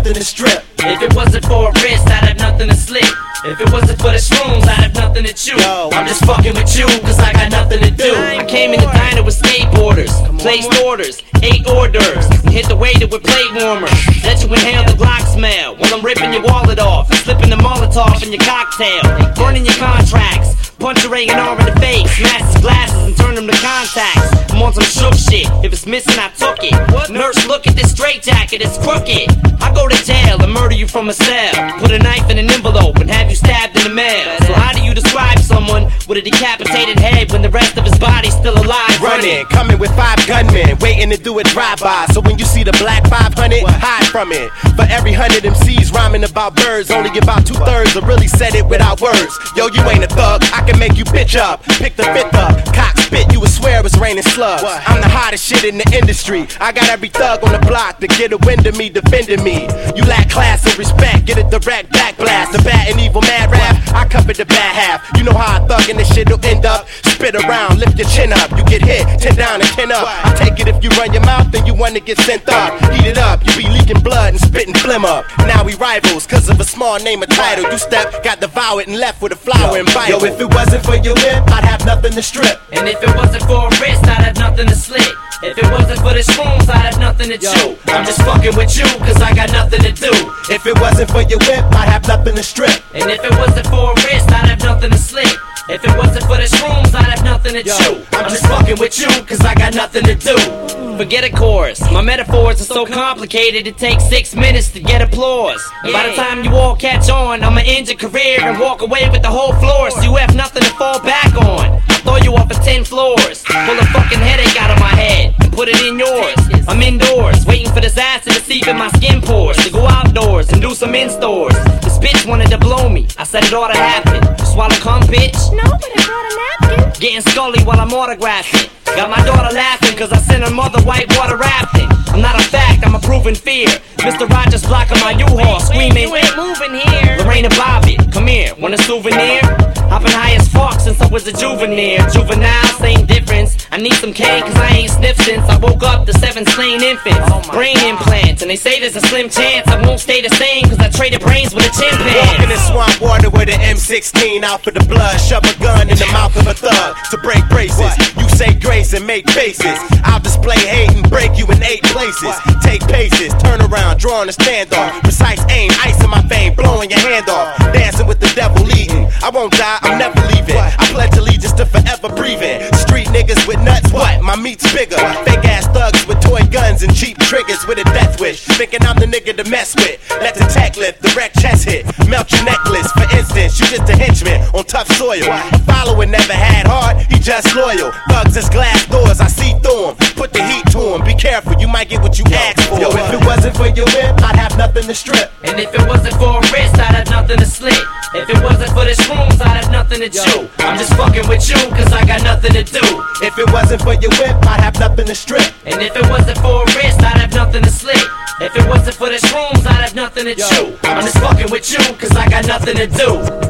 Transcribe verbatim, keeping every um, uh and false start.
nothing to strip. If it wasn't for a wrist, I'd have nothing to slip. If it wasn't for the shrooms, I'd have nothing to chew. Yo, I'm just fucking with you, cause I got nothing to do. I came in the diner with skateboarders, placed orders, ate hors d'oeuvres, and hit the waiter with plate warmers. Let you inhale the Glock smell while I'm ripping your wallet off and slipping the Molotov in your cocktail, burning your contracts, punch your A and R in the face, smash his glasses and turn them to contacts. I'm on some shook shit, if it's missing I took it. Nurse, look at this straitjacket, it's crooked. I go to jail and murder you from a cell, put a knife in an envelope and have you stabbed in the mail. So how do you describe someone with a decapitated head when the rest of his body's still alive? Running, coming with five gunmen, waiting to do a drive-by. So when you see the black five hundred, hide from it. For every hundred M Cs rhyming about birds, only about two-thirds have really said it without words. Yo, you ain't a thug, I can make you bitch up. Pick the fifth up, cock spit, you would swear it was raining slugs. I'm the hottest shit in the industry. I got every thug on the block to get a wind of me, defending me. You lack class and respect, get a direct back blast. The bad and evil mad rap, I cover the bad half. You know how I thug and this shit'll end up. Spit around, lift your chin up, you get hit, ten down and ten up. I take it if you run your mouth, then you wanna get sent up. Heat it up, you be leaking blood and spitting phlegm up. Now we rivals, cause of a small name or title. You step, got devoured and left with a flower and bite. Yo, if it wasn't for your whip, I'd have nothing to strip. And if it wasn't for a wrist, I'd have nothing to slit. If it wasn't for the shrooms, I'd have nothing to chew. I'm just fucking with you, cause I got nothing to do. If it wasn't for your whip, I'd have nothing to strip. And if it wasn't for a wrist, I'd have nothing to slit. If it wasn't for the shrooms, I'd have nothing to Yo, chew. I'm just fucking with you, cause I got nothing to do. Forget a chorus, my metaphors are so complicated it takes six minutes to get applause. And by the time you all catch on, I'ma end your career and walk away with the whole floor, so you have nothing to fall back on. I'll throw you off of ten floors, pull a fucking headache out of my head and put it in yours. I'm indoors, waiting for this acid to seep in my skin pores, to go outdoors and do some in-stores. This bitch wanted to blow me, I said it ought to happen. You swallow cum, bitch? No, but I brought a napkin. Getting scully while I'm autographing. Got my daughter laughing cause I sent her mother whitewater rafting. I'm not a fact, I'm a proven fear. Mister Rogers blocking my U-Haul, screaming, You ain't moving here. Lorraine and Bobby, come here, want a souvenir? I've been high as fuck since I was a juvenile. Juvenile, same difference. I need some cane cause I ain't sniffed since I woke up to seven slain infants. Brain implants, and they say there's a slim chance I won't stay the same cause I traded brains with a chimpanzee. Walking in swamp water with an M sixteen out for the blood. Shove a gun in the mouth of a thug to break braces. You say grace and make faces. I'll display hate and break you in eight places. Take paces, turn around, drawing a standoff. Precise aim, ice in my vein, blowing your hand off. Dancing with the devil eating. I won't die, I'm never leaving. I pledge allegiance to forever breathing. Street niggas with nuts, what? My meat's bigger. Fake ass thugs with toy guns and cheap triggers with a death wish. Thinking I'm the nigga to mess with. Let the tech lift, the wreck chest hit. Melt your necklace, for instance, you just a henchman on tough soil. A follower never had heart, he just loyal. Thugs is glass doors, I see through him. Put the heat to him, be careful, you might get what you asked for. Yo, if it wasn't for your whip, I'd have nothing to strip. And if it wasn't for a wrist, I'd have nothing to slit. If it wasn't for the shrooms, I'd have nothing to chew. I'm just fucking with you, cause I got nothing to do. If it wasn't for your whip, I'd have nothing to strip. And if it wasn't for a wrist, I'd have nothing to slit. If it wasn't for the shrooms, I'd have nothing to chew. I'm just fucking with you, cause I got nothing to do.